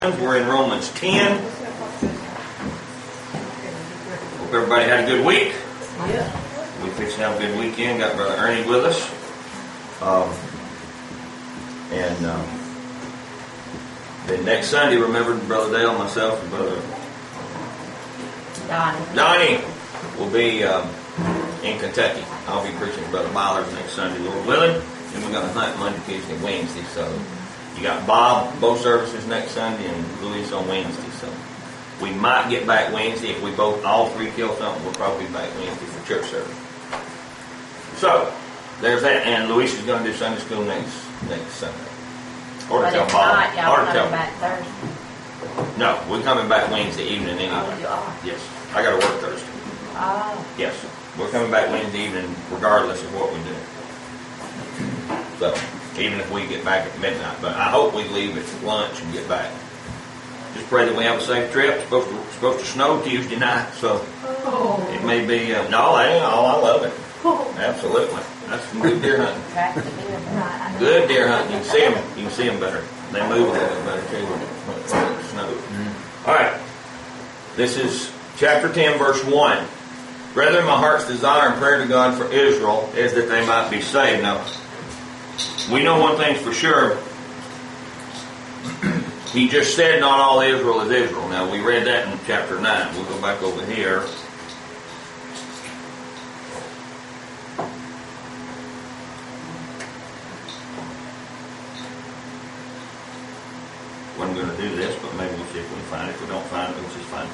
We're in Romans 10. Hope everybody had a good week. Yeah. We fixed to have a good weekend. Got Brother Ernie with us. Then next Sunday, remember Brother Dale, myself, and Brother Donnie will be in Kentucky. I'll be preaching at Brother Myers next Sunday, Lord willing. And we're going to hunt Monday, Tuesday, and Wednesday. So you got Bob, both services next Sunday, and Louis on Wednesday. So we might get back Wednesday. If we all three kill something, we'll probably be back Wednesday for church service. So there's that. And Louis is going to do Sunday school next Sunday. Or to tell Bob. Or to tell back Thursday. No, we're coming back Wednesday evening anyway. Oh, you are? Yes. I got to work Thursday. Oh. Yes. We're coming back Wednesday evening regardless of what we do. So, even if we get back at midnight. But I hope we leave at lunch and get back. Just pray that we have a safe trip. It's supposed to snow Tuesday night, so it may be... no, that ain't all. I love it. Absolutely. That's some good deer hunting. Good deer hunting. You can see them better. They move a little bit better too when it snows. All right. This is chapter 10, verse 1. Brethren, my heart's desire and prayer to God for Israel is that they might be saved. Now, we know one thing's for sure. He just said not all Israel is Israel. Now, we read that in chapter 9. We'll go back over here. Wasn't going to do this, but maybe we'll see if we can find it. If we don't find it, we'll just find it.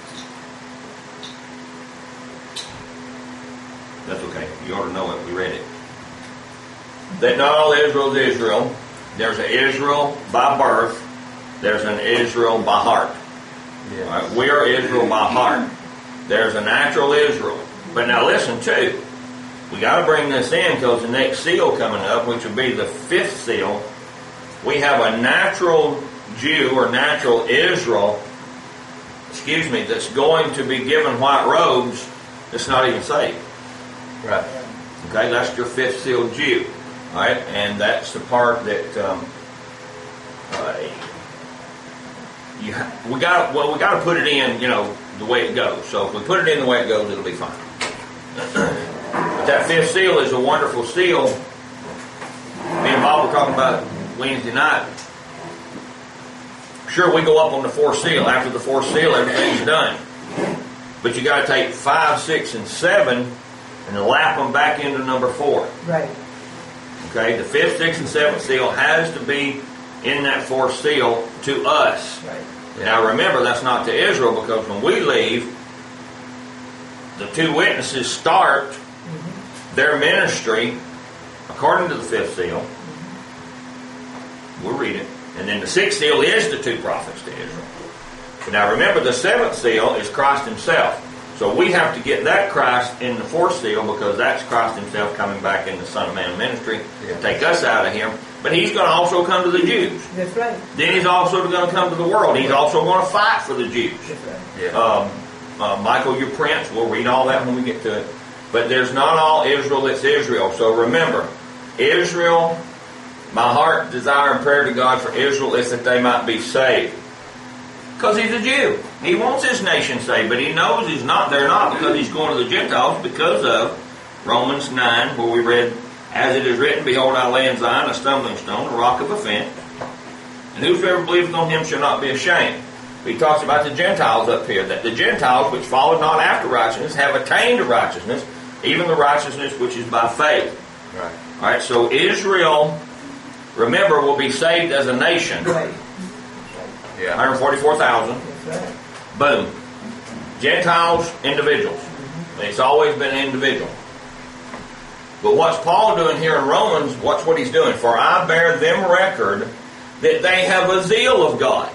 That's okay. You ought to know it. We read it. That not all Israel is Israel. There's an Israel by birth. There's an Israel by heart. Yeah. Right? We are Israel by heart. There's a natural Israel. But now listen too. We got to bring this in because the next seal coming up, which will be the fifth seal, we have a natural Jew or natural Israel, that's going to be given white robes that's not even saved. Right. Okay, that's your fifth sealed Jew. All right, and that's the part that we got to put it in, the way it goes. So if we put it in the way it goes, it'll be fine. But that fifth seal is a wonderful seal. Me and Bob were talking about Wednesday night. Sure, we go up on the fourth seal. After the fourth seal, everything's done. But you got to take 5, 6, and 7 and lap them back into number 4. Right. Okay, the 5th, 6th, and 7th seal has to be in that 4th seal to us. Right. Now remember, that's not to Israel, because when we leave, the 2 witnesses start their ministry according to the 5th seal. We'll read it. And then the 6th seal is the 2 prophets to Israel. But now remember, the 7th seal is Christ himself. So we have to get that Christ in the 4th seal, because that's Christ himself coming back in the Son of Man ministry to take us out of him. But he's going to also come to the Jews. That's right. Then he's also going to come to the world. He's also going to fight for the Jews. That's right. Yeah. Michael, your prince, we'll read all that when we get to it. But there's not all Israel that's Israel. So remember, Israel, my heart, desire, and prayer to God for Israel is that they might be saved. Because he's a Jew. He wants his nation saved, but he knows they're not, because he's going to the Gentiles because of Romans 9, where we read, as it is written, behold, I lay in Zion a stumbling stone, a rock of offense, and whosoever believeth on him shall not be ashamed. He talks about the Gentiles up here, that the Gentiles which followed not after righteousness have attained to righteousness, even the righteousness which is by faith. Right. All right, so Israel, remember, will be saved as a nation. Right. Yeah. 144,000. That's right. Boom. Gentiles, individuals. It's always been an individual. But what's Paul doing here in Romans? Watch what he's doing. For I bear them record that they have a zeal of God.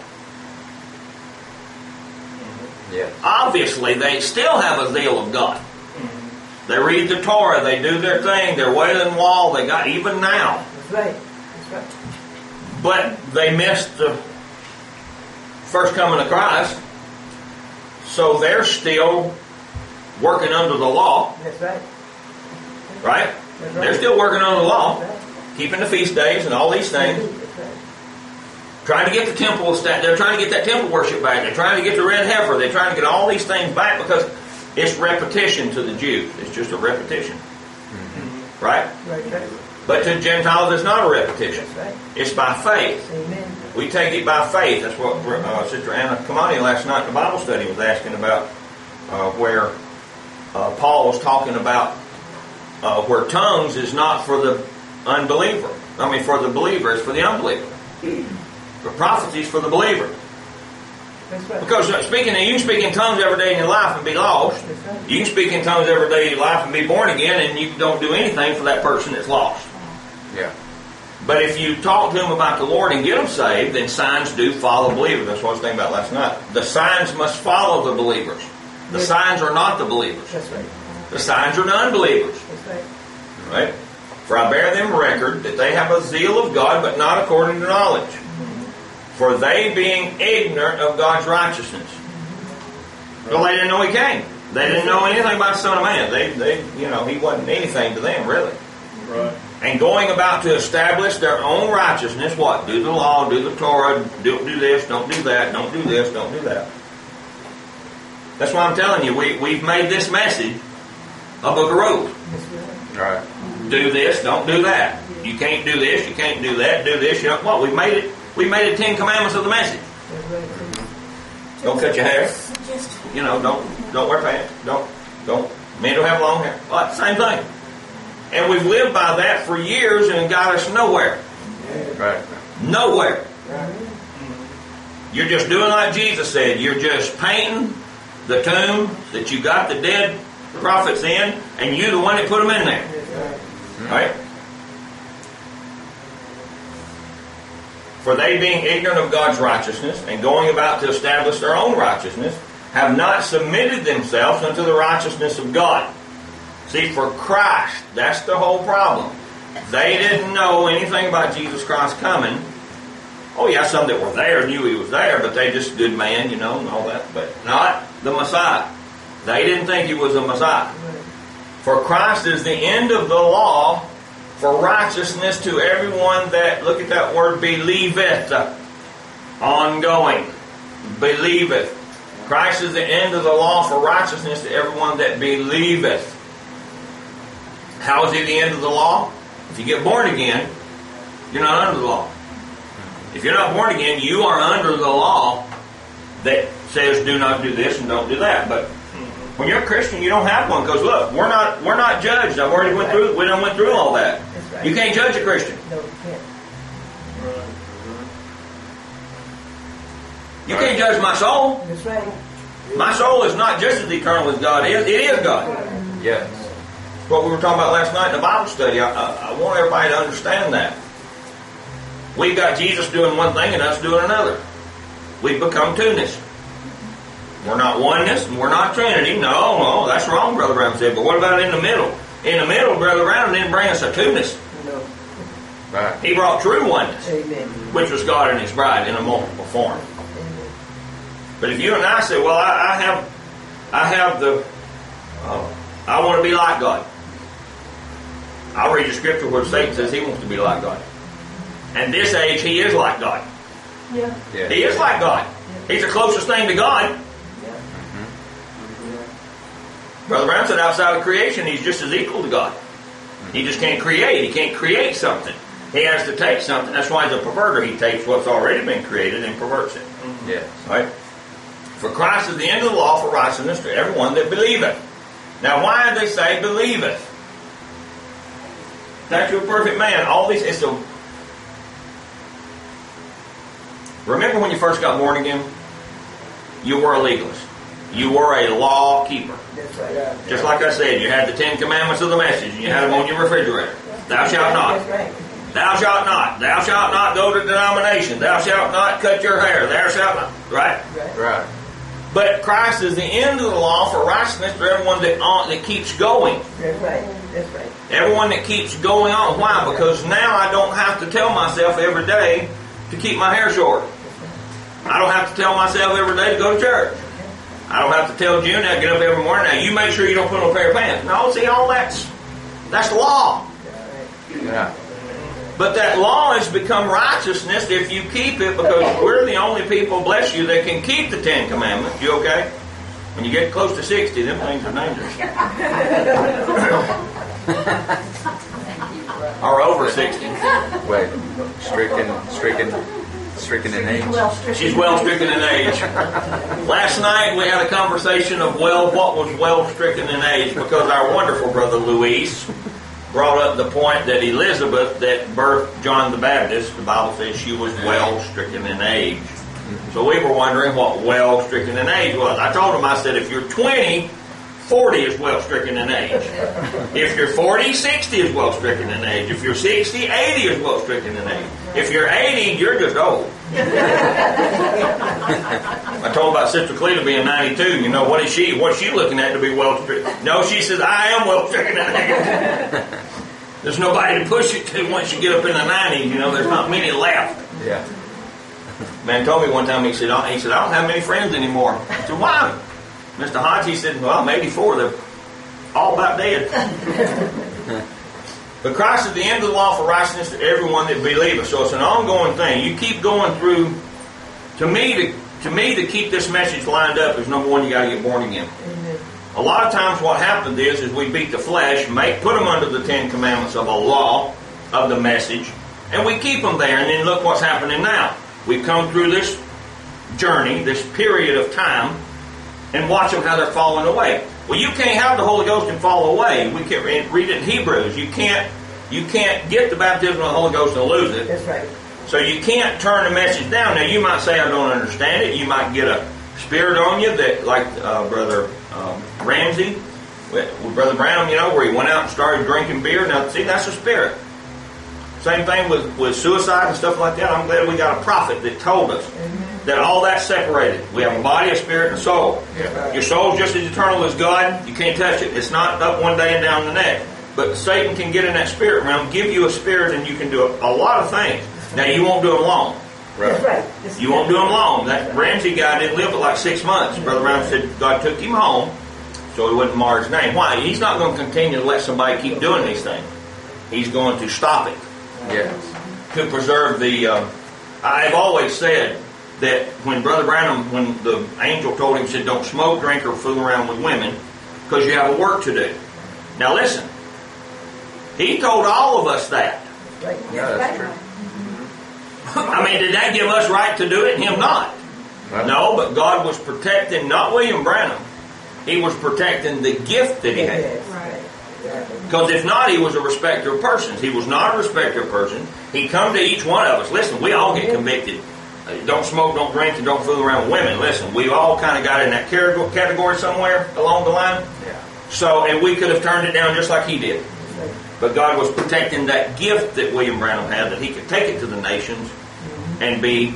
Yeah. Obviously, they still have a zeal of God. They read the Torah. They do their thing. They're wailing wall. They got even now. That's right. That's right. But they missed the first coming of Christ. So they're still working under the law. That's right. Right? That's right. They're still working under the law. That's right. Keeping the feast days and all these things. That's right. Trying to get the temple they're trying to get that temple worship back. They're trying to get the red heifer. They're trying to get all these things back because it's repetition to the Jews. It's just a repetition. Right? Right. But to Gentiles, it's not a repetition. That's right. It's by faith. Amen. We take it by faith. That's what Sister Anna Kamani last night in the Bible study was asking about, where Paul was talking about where tongues is not for the unbeliever. I mean, for the believer, it's for the unbeliever. But prophecy is for the believer. That's right. Because you can speak in tongues every day in your life and be lost. That's right. You can speak in tongues every day in your life and be born again, and you don't do anything for that person that's lost. Yeah. But if you talk to them about the Lord and get them saved, then signs do follow believers. That's what I was thinking about last night. The signs must follow the believers. The signs are not the believers. That's right. The signs are the unbelievers. That's right. Right? For I bear them record that they have a zeal of God, but not according to knowledge. For they being ignorant of God's righteousness. Well, they didn't know He came. They didn't know anything about the Son of Man. He wasn't anything to them, really. Right. And going about to establish their own righteousness, what? Do the law, do the Torah, don't do this, don't do that, don't do this, don't do that. That's why I'm telling you, we've made this message a book of rules. That's right. Right. Do this, don't do that. You can't do this, you can't do that, do this. You know what? We made it 10 commandments of the message. That's right. Don't cut your hair. Don't wear pants. Don't. Men don't have long hair. Well, same thing. And we've lived by that for years and got us nowhere. Right. Nowhere. You're just doing like Jesus said. You're just painting the tomb that you got the dead prophets in, and you're the one that put them in there. Right? For they being ignorant of God's righteousness and going about to establish their own righteousness, have not submitted themselves unto the righteousness of God. See, for Christ, that's the whole problem. They didn't know anything about Jesus Christ coming. Oh yeah, some that were there knew He was there, but they just good man, and all that. But not the Messiah. They didn't think He was a Messiah. For Christ is the end of the law for righteousness to everyone that, look at that word, believeth. Ongoing. Believeth. Christ is the end of the law for righteousness to everyone that believeth. How is He the end of the law? If you get born again, you're not under the law. If you're not born again, you are under the law that says do not do this and don't do that. But when you're a Christian, you don't have one, because look, we're not judged. I've already went through all that. That's right. You can't judge a Christian. No, you can't. You can't judge my soul. That's right. My soul is not just as eternal as God is. It is God. Yes. What we were talking about last night in the Bible study. I want everybody to understand that. We've got Jesus doing one thing and us doing another. We've become two-ness. We're not oneness and we're not Trinity. No, that's wrong, Brother Brown said. But what about in the middle? In the middle, Brother Brown didn't bring us a two-ness. No. Right. He brought true oneness, Amen. which was God and His bride in a multiple form. Amen. But if you and I say, well, I have the, I want to be like God. I'll read the scripture where Satan says he wants to be like God. And this age, he is like God. Yeah. Yeah. He is like God. He's the closest thing to God. Yeah. Brother Brown said outside of creation, he's just as equal to God. He just can't create. He can't create something. He has to take something. That's why he's a perverter. He takes what's already been created and perverts it. Yes. Right? For Christ is the end of the law for righteousness to everyone that believeth. Now, why did they say believeth? That you're a perfect man. All these is to. Remember when you first got born again? You were a legalist. You were a law keeper. That's right. Just like I said, you had the 10 commandments of the message, and you had them on your refrigerator. Thou shalt not. That's right. Thou shalt not. Thou shalt not go to denomination. Thou shalt not cut your hair. Thou shalt not. Right? Right. But Christ is the end of the law for righteousness for everyone that keeps going. That's right. That's right. Everyone that keeps going on. Why? Because now I don't have to tell myself every day to keep my hair short. I don't have to tell myself every day to go to church. I don't have to tell June I get up every morning. Now you make sure you don't put on a pair of pants. No, see, all that's law. Yeah. But that law has become righteousness if you keep it, because we're the only people, bless you, that can keep the 10 Commandments. You okay? When you get close to 60, them things are dangerous. Or over 60. Wait, stricken in age. She's well stricken in age. Last night we had a conversation of, what was well stricken in age, because our wonderful brother Luis brought up the point that Elizabeth, that birthed John the Baptist, the Bible says she was well stricken in age. So we were wondering what well stricken in age was. I told him, I said, if you're 20, 40 is well stricken in age. If you're 40, 60 is well stricken in age. If you're 60, 80 is well stricken in age. If you're 80, you're just old. I told about Sister Cleta being 92. You know, what's she looking at to be well stricken? No, she says, I am well stricken in age. There's nobody to push it to once you get up in the 90s. You know, there's not many left. Yeah. Man told me one time, he said, I don't have many friends anymore. I said, why? Mr. Hodge, he said, well, I'm 84. They're all about dead. But Christ is the end of the law for righteousness to everyone that believeth. So it's an ongoing thing. You keep going through. To me, to keep this message lined up is, number one, you got to get born again. A lot of times what happens is we beat the flesh, put them under the 10 Commandments of a law, of the message, and we keep them there. And then look what's happening now. We've come through this journey, this period of time, and watch them how they're falling away. Well, you can't have the Holy Ghost and fall away. We can read it in Hebrews. You can't get the baptism of the Holy Ghost and lose it. That's right. So you can't turn the message down. Now, you might say, I don't understand it. You might get a spirit on you that, like Brother Ramsey, with Brother Brown, where he went out and started drinking beer. Now, see, that's a spirit. Same thing with suicide and stuff like that. I'm glad we got a prophet that told us that all that's separated. We have a body, a spirit, and a soul. Yeah. Your soul's just as eternal as God. You can't touch it. It's not up one day and down the next. But Satan can get in that spirit realm, give you a spirit, and you can do a lot of things. Now, you won't do them long. That's right. You won't do them long. That Ramsey guy didn't live but like 6 months. Brother Brown said God took him home so he wouldn't mar his name. Why? He's not going to continue to let somebody keep doing these things. He's going to stop it. Yes. To preserve the... I've always said that when Brother Branham, when the angel told him, said, don't smoke, drink, or fool around with women, because you have a work to do. Now listen, he told all of us that. Right. Yeah, that's true. I mean, did that give us right to do it? Him not. No, but God was protecting, not William Branham. He was protecting the gift that he had. Right. Because if not, he was a respecter of persons. He was not a respecter of persons. He come to each one of us. Listen, we all get convicted. Don't smoke, don't drink, and don't fool around with women. Listen, we all kind of got in that category somewhere along the line. Yeah. So, and we could have turned it down just like he did. But God was protecting that gift that William Branham had, that he could take it to the nations and be,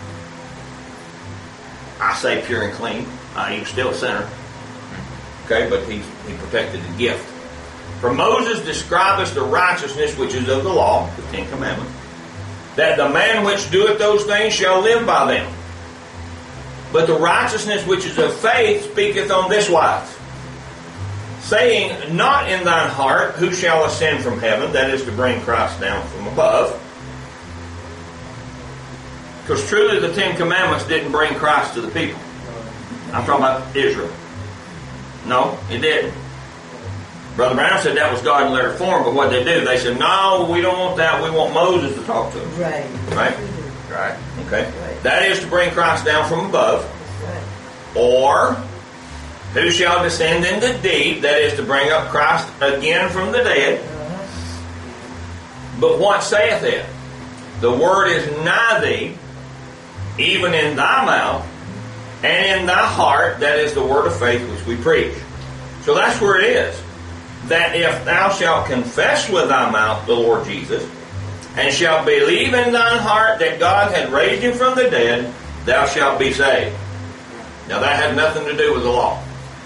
I say, pure and clean. He was still a sinner. Okay, but he protected the gift. For Moses describeth the righteousness which is of the law, the 10 Commandments, that the man which doeth those things shall live by them. But the righteousness which is of faith speaketh on this wise, saying, not in thine heart, who shall ascend from heaven, that is to bring Christ down from above. Because truly the 10 Commandments didn't bring Christ to the people. I'm talking about Israel. No, it didn't. Brother Brown said that was God in letter form, but what they do, they said, no, we don't want that. We want Moses to talk to us. Right. Right? Right. Okay. Right. That is to bring Christ down from above. Right. Or, who shall descend into deep, that is to bring up Christ again from the dead. But what saith it? The word is nigh thee, even in thy mouth, and in thy heart, that is the word of faith which we preach. So that's where it is. That if thou shalt confess with thy mouth the Lord Jesus, and shalt believe in thine heart that God had raised him from the dead, thou shalt be saved. Now that had nothing to do with the law.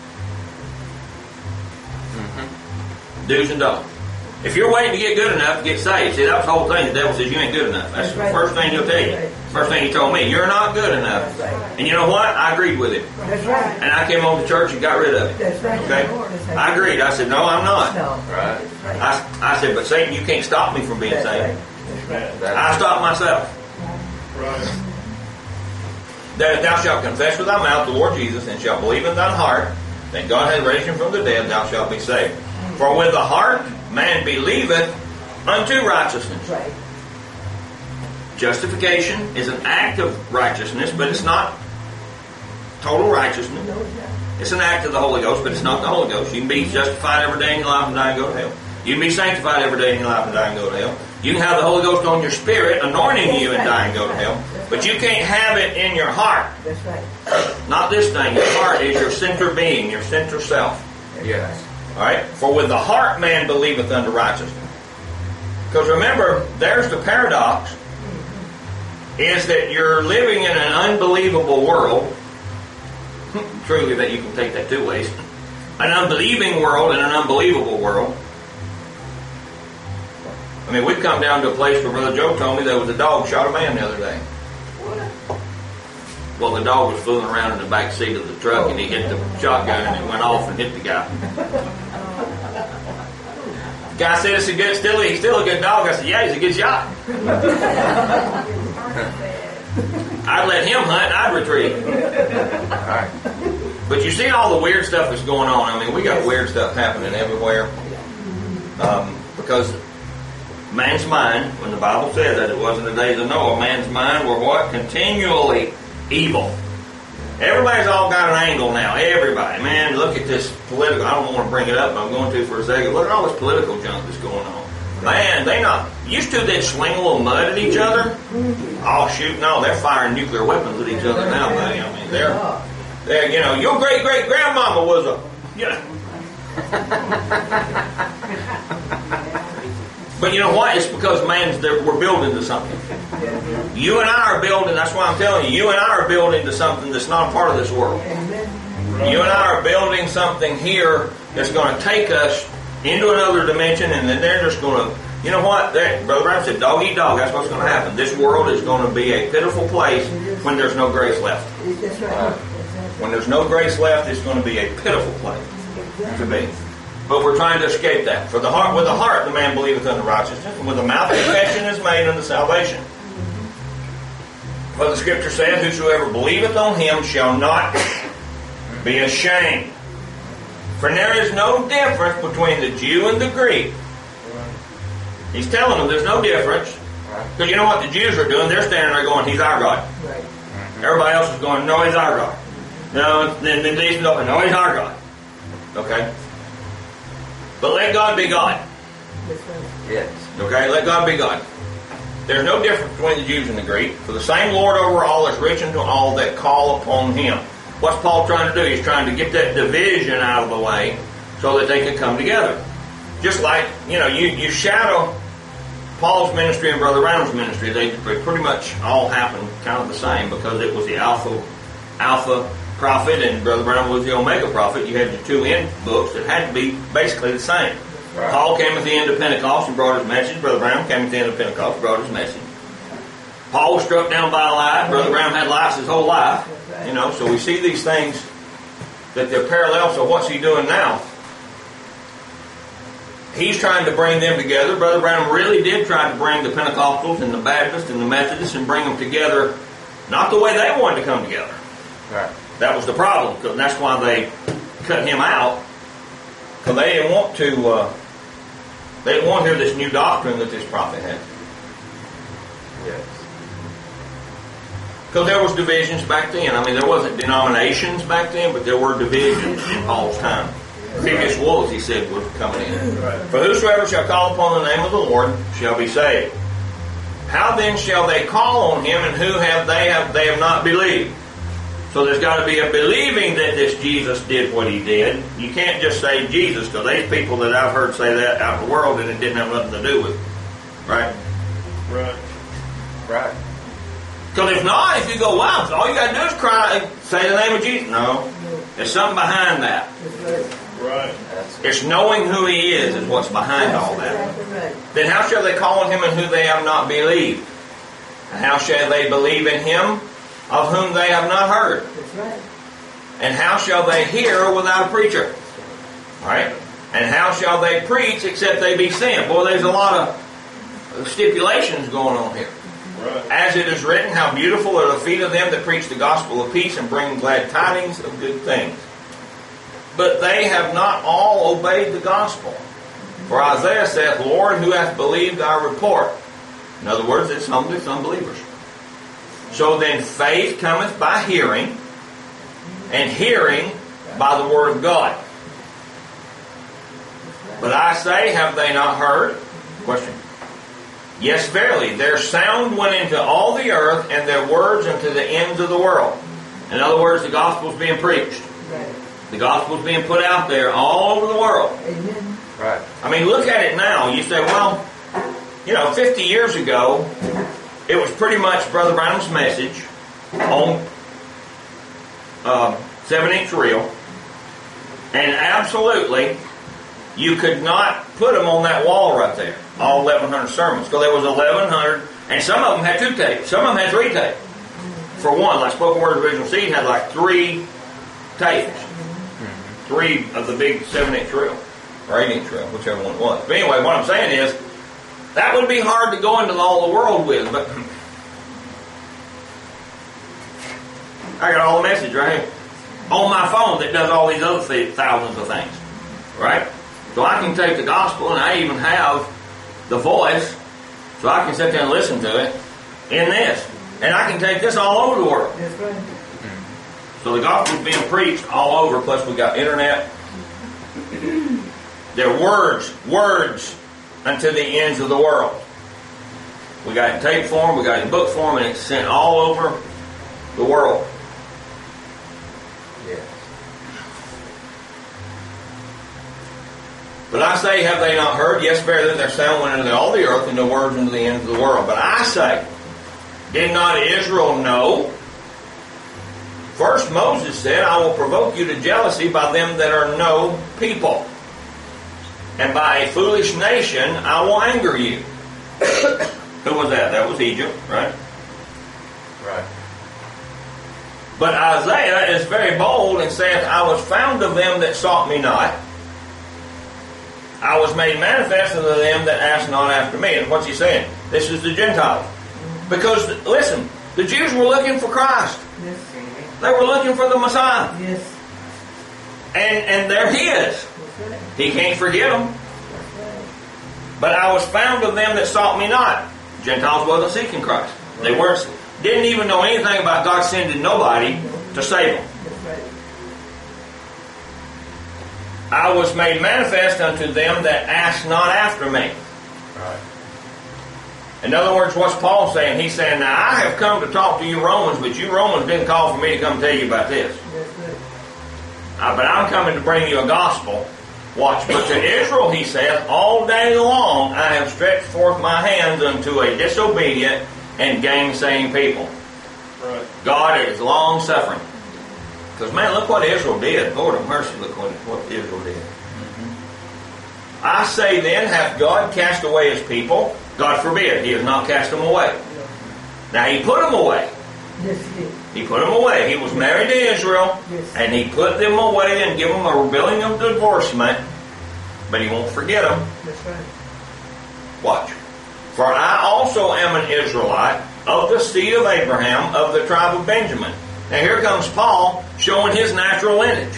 Do's and don'ts. If you're waiting to get good enough to get saved, see, that was the whole thing. The devil says you ain't good enough. That's the first thing he'll tell you. First thing he told me, you're not good enough. And you know what? I agreed with him. That's right. And I came home to church and got rid of it. That's right. Okay? I agreed. I said, no, I'm not. No. Right. I said, but Satan, you can't stop me from being That's saved. right. That's I stop myself. Right. That if thou shalt confess with thy mouth the Lord Jesus, and shalt believe in thine heart that God hath raised him from the dead, thou shalt be saved. For with the heart man believeth unto righteousness. Right. Justification is an act of righteousness, but it's not total righteousness. No, it's not. It's an act of the Holy Ghost, but it's not the Holy Ghost. You can be justified every day in your life and die and go to hell. You can be sanctified every day in your life and die and go to hell. You can have the Holy Ghost on your spirit, anointing you and die and go to hell. But you can't have it in your heart. That's right. Not this thing. Your heart is your center being, your center self. Yes. Alright? For with the heart man believeth unto righteousness. Because remember, there's the paradox, is that you're living in an unbelievable world. Truly, that you can take that two ways. An unbelieving world and an unbelievable world. I mean, we've come down to a place where Brother Joe told me there was a dog shot a man the other day. Well, the dog was fooling around in the back seat of the truck and he hit the shotgun and it went off and hit the guy. The guy said, he's still a good dog. I said, yeah, he's a good shot. I'd let him hunt, I'd retreat. All right. But you see all the weird stuff that's going on. I mean, we got weird stuff happening everywhere. Because man's mind, when the Bible says that it was in the days of Noah, man's mind were what? Continually evil. Everybody's all got an angle now. Everybody. Man, look at this political. I don't want to bring it up, but I'm going to for a second. Look at all this political junk that's going on. Man, they not used to. They'd sling a little mud at each other. Oh shoot, no, they're firing nuclear weapons at each other now, buddy. I mean, they're you know, your great great grandmama was a, you know. But you know what? It's because we're building to something. You and I are building. That's why I'm telling you. You and I are building to something that's not a part of this world. You and I are building something here that's going to take us into another dimension, and then they're just going to, you know what? Brother Brown said, dog eat dog. That's what's going to happen. This world is going to be a pitiful place when there's no grace left. That's right. When there's no grace left, it's going to be a pitiful place to be. But we're trying to escape that. For the heart, with the heart, the man believeth unto righteousness, and with the mouth confession is made unto salvation. For the Scripture saith, whosoever believeth on him shall not be ashamed. For there is no difference between the Jew and the Greek. He's telling them there's no difference. Because you know what the Jews are doing? They're standing there going, he's our God. Right. Everybody else is going, no, he's our God. No, then these no, he's our God. Okay? But let God be God. That's right. Yes. Okay? Let God be God. There's no difference between the Jews and the Greek. For the same Lord over all is rich unto all that call upon him. What's Paul trying to do? He's trying to get that division out of the way so that they can come together. Just like, you know, you shadow Paul's ministry and Brother Branham's ministry. They pretty much all happened kind of the same because it was the Alpha prophet and Brother Branham was the Omega prophet. You had the two end books that had to be basically the same. Right. Paul came at the end of Pentecost and brought his message. Brother Branham came at the end of Pentecost and brought his message. Paul was struck down by a lie. Brother Branham had lies his whole life. You know, so we see these things that they're parallel. So what's he doing now? He's trying to bring them together. Brother Branham really did try to bring the Pentecostals and the Baptists and the Methodists and bring them together, not the way they wanted to come together. Right. That was the problem, because that's why they cut him out. Because they didn't want to. They didn't want to hear this new doctrine that this prophet had. Yes. Because there was divisions back then. I mean, there wasn't denominations back then, but there were divisions in Paul's time. Biggest wolves, he said, were coming in. For whosoever shall call upon the name of the Lord shall be saved. How then shall they call on him, and who have they have not believed? So there's got to be a believing that this Jesus did what he did. You can't just say Jesus, because there's people that I've heard say that out in the world and it didn't have nothing to do with it. Right? Right. Right. Because if not, if you go, wow, all you got to do is cry, say the name of Jesus. No. There's something behind that. Right. It's knowing who he is what's behind all that. Then how shall they call on him in who they have not believed? And how shall they believe in him of whom they have not heard? And how shall they hear without a preacher? Right? And how shall they preach except they be sent? Boy, there's a lot of stipulations going on here. Right. As it is written, how beautiful are the feet of them that preach the gospel of peace and bring glad tidings of good things. But they have not all obeyed the gospel. For Isaiah saith, Lord, who hath believed our report? In other words, it's unbelievers. So then faith cometh by hearing, and hearing by the word of God. But I say, have they not heard? Question. Yes, verily, their sound went into all the earth, and their words unto the ends of the world. In other words, the gospel's being preached. Right. The gospel's being put out there all over the world. Amen. Right. I mean, look at it now. You say, well, 50 years ago, it was pretty much Brother Branham's message on 7-inch reel. And absolutely, you could not put them on that wall right there, all 1,100 sermons. Because there was 1,100, and some of them had 2 tapes. Some of them had 3 tapes. For one, like Spoken Word Original Seed had like 3 tapes. 3 of the big 7-inch reel. Or 8-inch reel, whichever one it was. But anyway, what I'm saying is, that would be hard to go into all the world with, but I got all the message right here on my phone that does all these other thousands of things. Right? So I can take the gospel, and I even have the voice, so I can sit there and listen to it in this. And I can take this all over the world. That's right. So the gospel's being preached all over, plus we got internet. They're words unto the ends of the world. We got it in tape form, we got it in book form, and it's sent all over the world. Yes. But I say, have they not heard? Yes, verily, their sound went into all the earth, and the words into the ends of the world. But I say, did not Israel know? First Moses said, I will provoke you to jealousy by them that are no people. And by a foolish nation I will anger you. Who was that? That was Egypt, right? Right. But Isaiah is very bold and saith, I was found of them that sought me not. I was made manifest unto them that asked not after me. And what's he saying? This is the Gentiles. Because, listen, the Jews were looking for Christ. Yes. They were looking for the Messiah. Yes. And there he is. That's right. He can't forget them. That's right. But I was found of them that sought me not. Gentiles wasn't seeking Christ. They didn't even know anything about God sending nobody to save them. That's right. I was made manifest unto them that asked not after me. Right. In other words, what's Paul saying? He's saying, now I have come to talk to you Romans, but you Romans didn't call for me to come tell you about this. That's right. But I'm coming to bring you a gospel. Watch. But to Israel, he saith, all day long I have stretched forth my hands unto a disobedient and gainsaying people. Right. God is long suffering. Because man, look what Israel did. Lord of mercy, look what Israel did. I say then, hath God cast away his people? God forbid. He has not cast them away. Now he put them away. Yes, he did. He put them away. He was married to Israel, Yes. and he put them away and give them a billing of divorcement, but he won't forget them. That's right. Watch. For I also am an Israelite of the seed of Abraham, of the tribe of Benjamin. Now here comes Paul showing his natural lineage.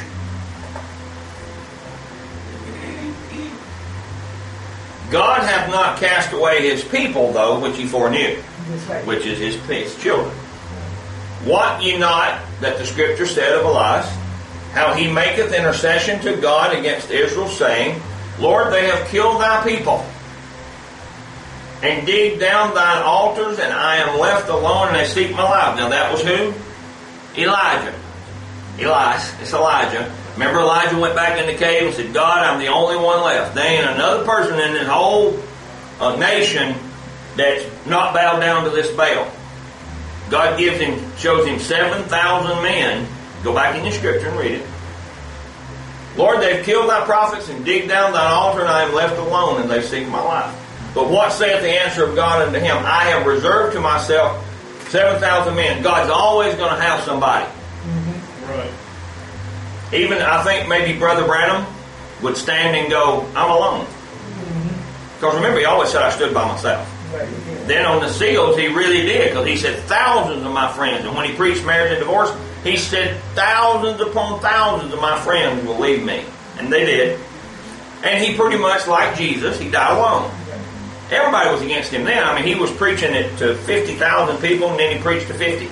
God hath not cast away his people, though, which he foreknew, That's right. which is his children. Wot ye not that the scripture said of Elias, how he maketh intercession to God against Israel, saying, Lord, they have killed thy people, and digged down thine altars, and I am left alone, and they seek my life. Now that was who? Elijah. Elias. It's Elijah. Remember Elijah went back in the cave and said, God, I'm the only one left. There ain't another person in this whole nation that's not bowed down to this Baal. God shows him 7,000 men. Go back in your scripture and read it. Lord, they've killed thy prophets and digged down thine altar, and I am left alone, and they seek my life. But what saith the answer of God unto him? I have reserved to myself 7,000 men. God's always going to have somebody. Right. Even, I think maybe Brother Branham would stand and go, I'm alone. Because remember, he always said I stood by myself. right, he did. Then on the seals, he really did, because he said thousands of my friends. And when he preached marriage and divorce, he said thousands upon thousands of my friends will leave me. And they did. And he pretty much, like Jesus, he died alone. Everybody was against him then. I mean, he was preaching it to 50,000 people, and then he preached to 50.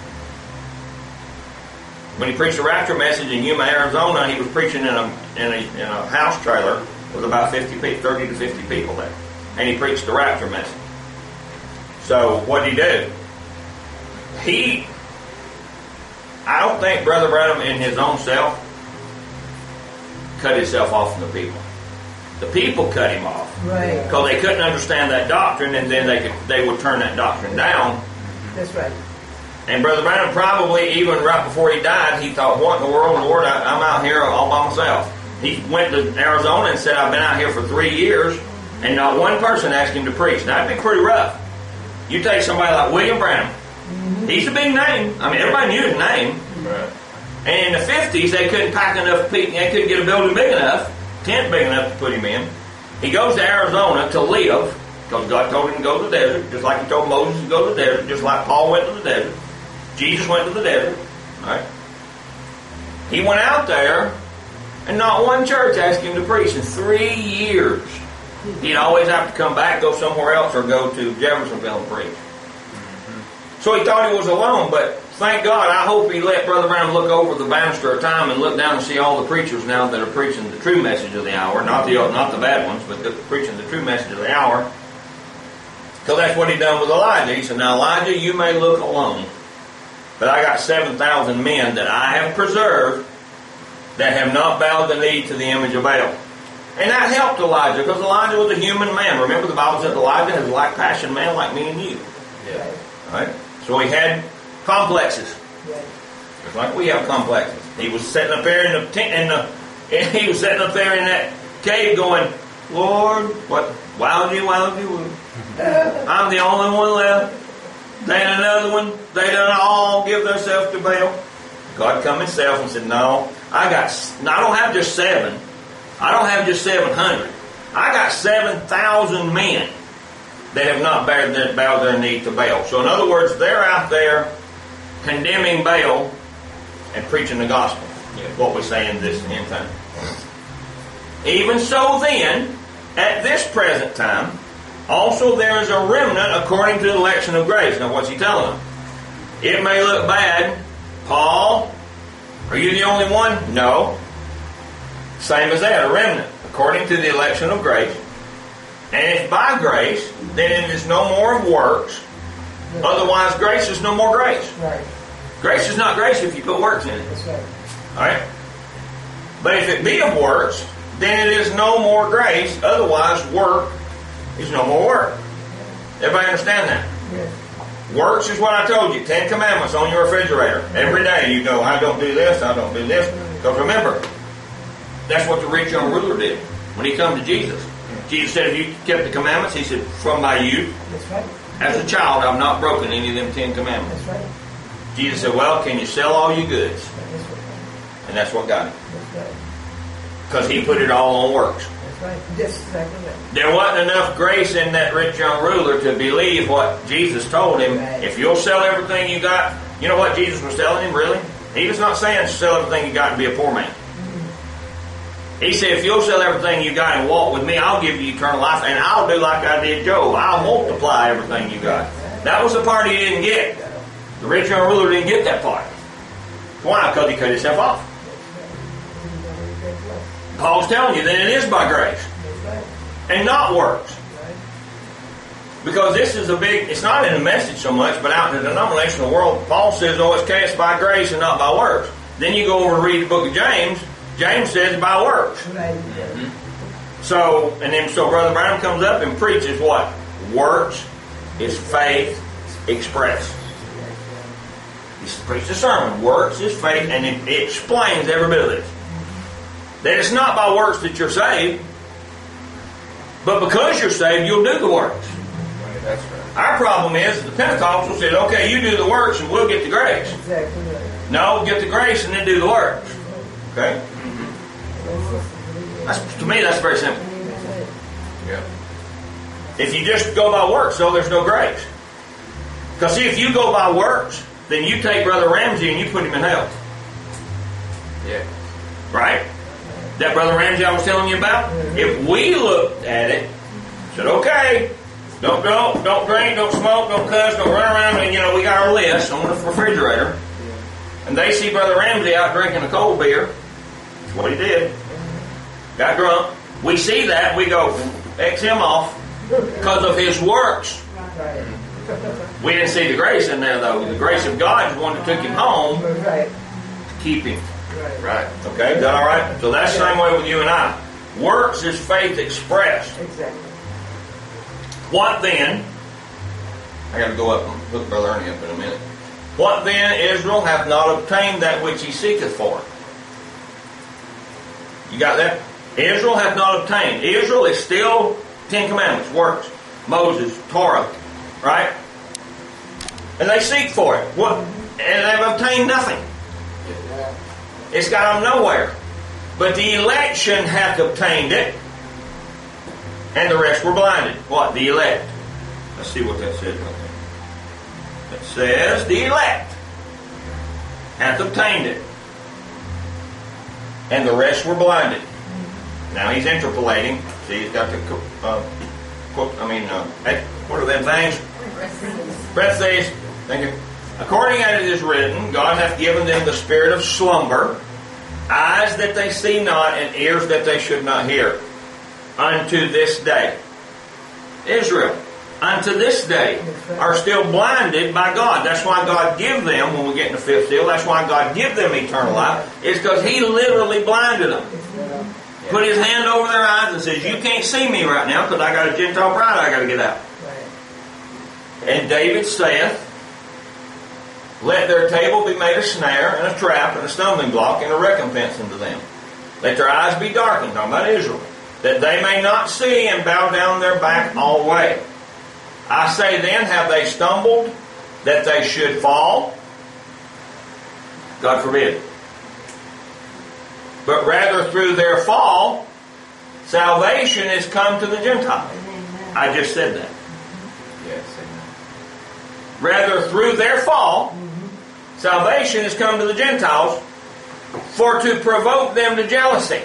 When he preached the rapture message in Yuma, Arizona, he was preaching in a house trailer with about 30 to 50 people there. And he preached the rapture message. So what did he do? I don't think Brother Branham in his own self cut himself off from the people. The people cut him off. Right. Because they couldn't understand that doctrine, and then they would turn that doctrine down. That's right. And Brother Branham probably, even right before he died, he thought, what in the world, Lord, I'm out here all by myself. He went to Arizona and said, I've been out here for 3 years, and not one person asked him to preach. That'd be pretty rough. You take somebody like William Branham. He's a big name. I mean, everybody knew his name. Right. And in the 50s, they couldn't pack enough people. They couldn't get a building big enough, tent big enough to put him in. He goes to Arizona to live, because God told him to go to the desert, just like he told Moses to go to the desert, just like Paul went to the desert. Jesus went to the desert. Right? He went out there, and not one church asked him to preach in 3 years. He'd always have to come back, go somewhere else, or go to Jeffersonville and preach. So he thought he was alone, but thank God, I hope he let Brother Branham look over the banister of time and look down and see all the preachers now that are preaching the true message of the hour, not the bad ones, but preaching the true message of the hour. Because that's what he done with Elijah. He said, now Elijah, you may look alone, but I got 7,000 men that I have preserved that have not bowed the knee to the image of Baal. And that helped Elijah, because Elijah was a human man. Remember, the Bible says Elijah is a like-passioned man like me and you. Yeah. Right? So he had complexes. Right. Just like we have complexes. He was sitting up there in the tent, he was sitting up there in that cave going, Lord, what? Wowdy. I'm the only one left. They ain't another one. They done all give themselves to Baal. God come himself and said, no, I don't have just 7. I don't have just 700. I got 7,000 men that have not bowed their knee to Baal. So in other words, they're out there condemning Baal and preaching the gospel. What we say in this end time. Even so then, at this present time, also there is a remnant according to the election of grace. Now what's he telling them? It may look bad. Paul, are you the only one? No. Same as that, a remnant according to the election of grace. And if by grace, then it is no more of works. Otherwise, grace is no more grace. Right. Grace is not grace if you put works in it. That's right. Alright? But if it be of works, then it is no more grace. Otherwise, work is no more work. Everybody understand that? Yes. Works is what I told you. 10 Commandments on your refrigerator. Every day you go, I don't do this, I don't do this. Because remember, that's what the rich young ruler did when he come to Jesus. Jesus said, if you kept the commandments, he said, from my youth, That's right. as a child, I've not broken any of them 10 commandments. That's right. Jesus said, well, can you sell all your goods? That's right. And that's what got him. That's right. Because he put it all on works. That's right. That's exactly right. There wasn't enough grace in that rich young ruler to believe what Jesus told him. Right. If you'll sell everything you got, you know what Jesus was telling him, really? He was not saying sell everything you got and be a poor man. He said, if you'll sell everything you got and walk with me, I'll give you eternal life, and I'll do like I did Job. I'll multiply everything you got. That was the part he didn't get. The rich young ruler didn't get that part. Why? Because he cut himself off. Paul's telling you that it is by grace and not works. Because this is it's not in the message so much, but out in the denominational world, Paul says, oh, it's cast by grace and not by works. Then you go over and read the book of James. James says by works. Right. So Brother Branham comes up and preaches what? Works is faith expressed. He preached a sermon. Works is faith, and it explains every bit of this. That it's not by works that you're saved, but because you're saved, you'll do the works. Right, that's right. Our problem is the Pentecostals said, okay, you do the works and we'll get the grace. Exactly right. No, get the grace and then do the works. Okay? To me, that's very simple. Yeah. If you just go by works, though, there's no grace. Because see, if you go by works, then you take Brother Ramsey and you put him in hell. Yeah. Right? That Brother Ramsey I was telling you about? If we looked at it, said, okay, don't drink, don't smoke, don't cuss, don't run around, and we got our list on the refrigerator, and they see Brother Ramsey out drinking a cold beer. That's what he did. Got drunk. We see that, we go, X him off because of his works. Right. We didn't see the grace in there, though. The grace of God is the one that took him home Right. to keep him. Right. Right. Okay, is that all right? So that's the same way with you and I. Works is faith expressed. Exactly. What then? I got to go up and hook Brother Ernie up in a minute. What then? Israel hath not obtained that which he seeketh for. You got that? Israel hath not obtained. Israel is still Ten Commandments, works, Moses, Torah, right? And they seek for it. What? And they've obtained nothing. It's got them nowhere. But the election hath obtained it, and the rest were blinded. What? The elect. Let's see what that says right there. It says, the elect hath obtained it, and the rest were blinded. Now he's interpolating. See, he's got the, what are them things? Parentheses. Thank you. According as it is written, God hath given them the spirit of slumber, eyes that they see not, and ears that they should not hear, unto this day. Israel, unto this day, are still blinded by God. That's why God give them, when we get in the fifth seal, that's why God give them eternal life, is because He literally blinded them. Put His hand over their eyes and says, you can't see me right now because I got a Gentile bride I got to get out. Right. And David saith, let their table be made a snare and a trap and a stumbling block and a recompense unto them. Let their eyes be darkened, talking about Israel, that they may not see and bow down their back all the way. I say then, have they stumbled that they should fall? God forbid. But rather through their fall, salvation is come to the Gentiles. I just said that. Yes. Rather through their fall, salvation has come to the Gentiles for to provoke them to jealousy.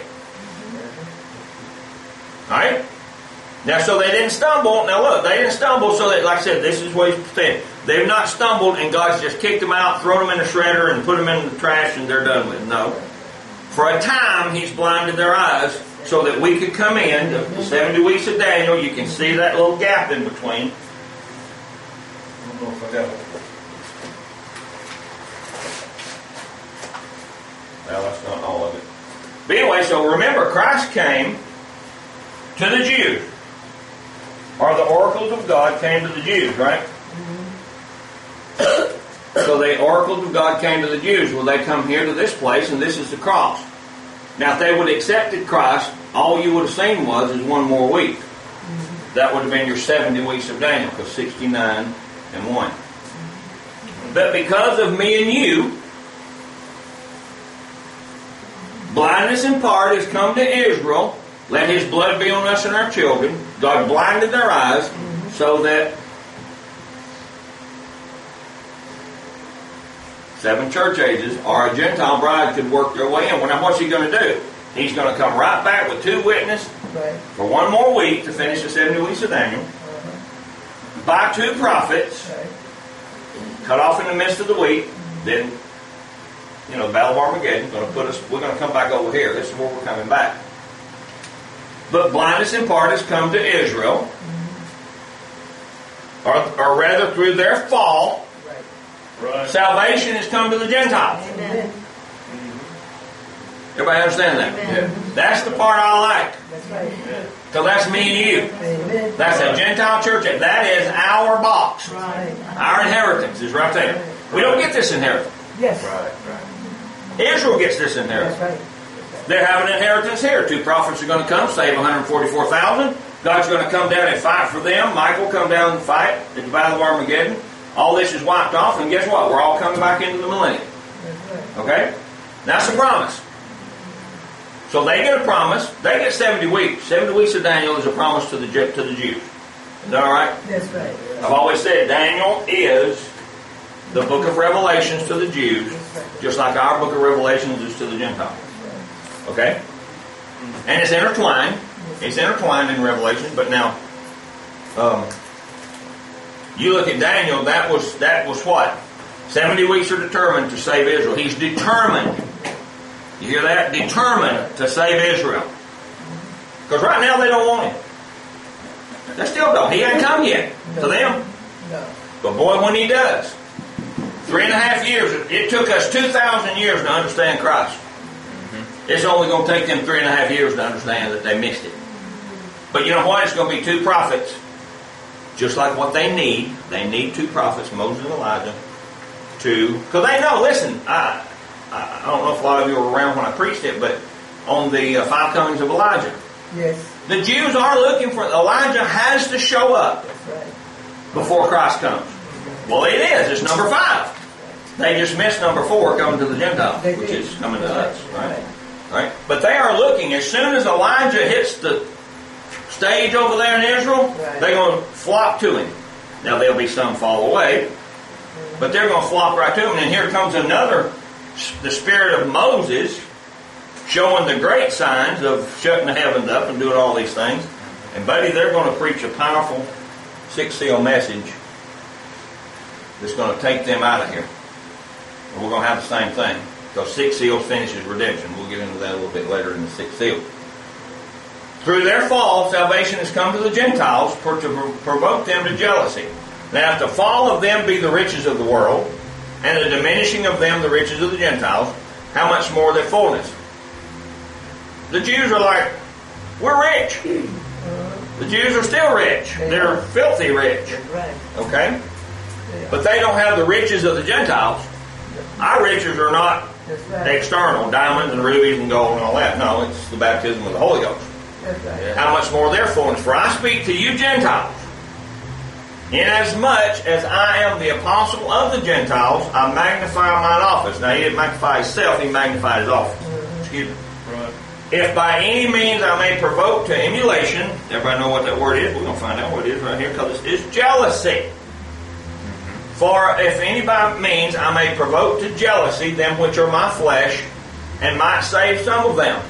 Alright? Now, so they didn't stumble. Now look, they didn't stumble so that, like I said, this is what he's saying. They've not stumbled and God's just kicked them out, thrown them in the shredder and put them in the trash and they're done with. No. For a time, He's blinded their eyes so that we could come in, the 70 weeks of Daniel, you can see that little gap in between. I don't know if I got it. Well, that's not all of it. But anyway, so remember, Christ came to the Jews. Or the oracles of God came to the Jews, right? So the oracles of God came to the Jews. Well, they come here to this place, and this is the cross. Now, if they would have accepted Christ, all you would have seen is one more week. That would have been your 70 weeks of Daniel, because 69 and 1. But because of me and you, blindness in part has come to Israel. Let His blood be on us and our children. God blinded their eyes so that 7 church ages or a Gentile bride could work their way in. Well, now what's He going to do? He's going to come right back with 2 witnesses for one more week to finish the 70 weeks of Daniel. By 2 prophets, cut off in the midst of the week. Then, the Battle of Armageddon going to put us. We're going to come back over here. This is where we're coming back. But blindness in part has come to Israel, or rather through their fall. Right. Salvation has come to the Gentiles. Amen. Everybody understand that? Amen. Yeah. That's the part I like. That's right. Because that's me and you. Amen. That's a Gentile church. That is our box. Right. Our inheritance is right there. We don't get this inheritance. Yes. Right. Israel gets this inheritance. That's right. They have an inheritance here. 2 prophets are going to come, save 144,000. God's going to come down and fight for them. Michael will come down and fight at the Battle of Armageddon. All this is wiped off, and guess what? We're all coming back into the millennium. That's right. Okay? That's a promise. So they get a promise. They get 70 weeks. 70 weeks of Daniel is a promise to the Jews. Is that all right? That's right. I've always said Daniel is the book of Revelations to the Jews, just like our book of Revelations is to the Gentiles. Okay? And it's intertwined. It's intertwined in Revelation, but now, you look at Daniel, that was what? 70 weeks are determined to save Israel. He's determined. You hear that? Determined to save Israel. Because right now they don't want him. They still don't. He hasn't come yet to them. No. But boy, when he does, 3.5 years, it took us 2,000 years to understand Christ. It's only going to take them 3.5 years to understand that they missed it. But you know what? It's going to be 2 prophets. Just like what they need. They need 2 prophets, Moses and Elijah, because they know, listen, I don't know if a lot of you were around when I preached it, but on the 5 comings of Elijah. Yes. The Jews are looking for, Elijah has to show up That's right. before Christ comes. Well, it is. It's number 5. They just missed number 4, coming to the Gentiles, which is coming to us. Right? But they are looking, as soon as Elijah hits the stage over there in Israel, they're going to flock to him. Now, there'll be some fall away, but they're going to flock right to him. And here comes another, the spirit of Moses, showing the great signs of shutting the heavens up and doing all these things. And buddy, they're going to preach a powerful 6 seal message that's going to take them out of here. And we're going to have the same thing. Because 6 seals finishes redemption. We'll get into that a little bit later in the 6th seal. Through their fall, salvation has come to the Gentiles to provoke them to jealousy. Now, if the fall of them be the riches of the world, and the diminishing of them the riches of the Gentiles, how much more their fullness? The Jews are like, we're rich. The Jews are still rich. They're filthy rich. Okay? But they don't have the riches of the Gentiles. Our riches are not external, diamonds and rubies and gold and all that. No, it's the baptism of the Holy Ghost. How much more their fullness? For I speak to you Gentiles. Inasmuch as I am the apostle of the Gentiles, I magnify mine office. Now, he didn't magnify himself, he magnified his office. Excuse me. Right. If by any means I may provoke to emulation, everybody know what that word is? We're going to find out what it is right here, because it's jealousy. For if any by means I may provoke to jealousy them which are my flesh, and might save some of them.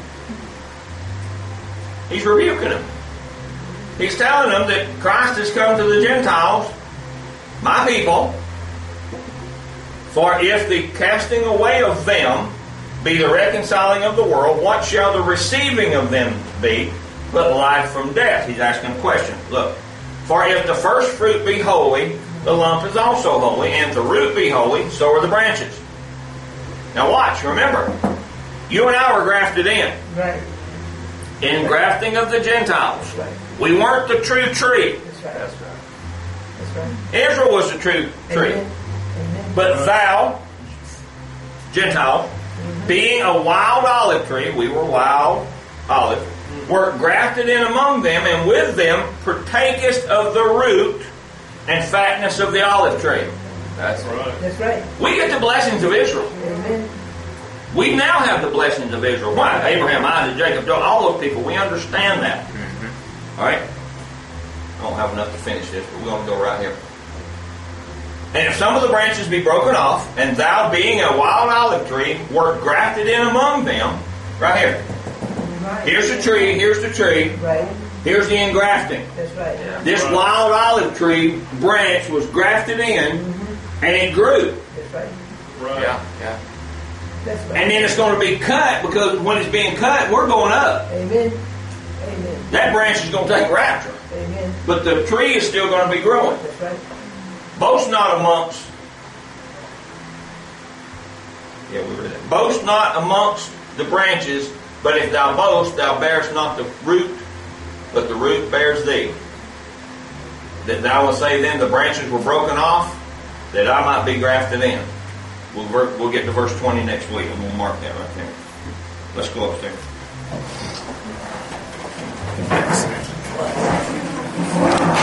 He's rebuking them. He's telling them that Christ has come to the Gentiles, my people. For if the casting away of them be the reconciling of the world, what shall the receiving of them be but life from death? He's asking a question. Look, for if the first fruit be holy, the lump is also holy, and if the root be holy, so are the branches. Now watch, remember, you and I were grafted in. Right. In grafting of the Gentiles. Right. We weren't the true tree. That's right. That's right. That's right. Israel was the true tree. Amen. Amen. But thou, Gentile, being a wild olive tree, we were wild olive, were grafted in among them, and with them partakest of the root and fatness of the olive tree. That's right. That's right. We get the blessings of Israel. Amen. We now have the blessings of Israel. Why? Abraham, Isaac, Jacob, all those people. We understand that. All right? I don't have enough to finish this, but we're going to go right here. And if some of the branches be broken off, and thou being a wild olive tree, wert grafted in among them, right here. Right. Here's the tree, here's the tree, Right. here's the engrafting. That's right. Yeah. This wild olive tree branch was grafted in, and it grew. That's right. Right. Yeah. That's right. And then it's going to be cut, because when it's being cut, we're going up. Amen. Amen. That branch is going to take rapture. Amen. But the tree is still going to be growing. That's right. Boast not amongst... Yeah, we read that. Boast not amongst the branches, but if thou boast, thou bearest not the root, but the root bears thee. That thou wilt say then, the branches were broken off, that I might be grafted in. We'll get to verse 20 next week, and we'll mark that right there. Let's go upstairs.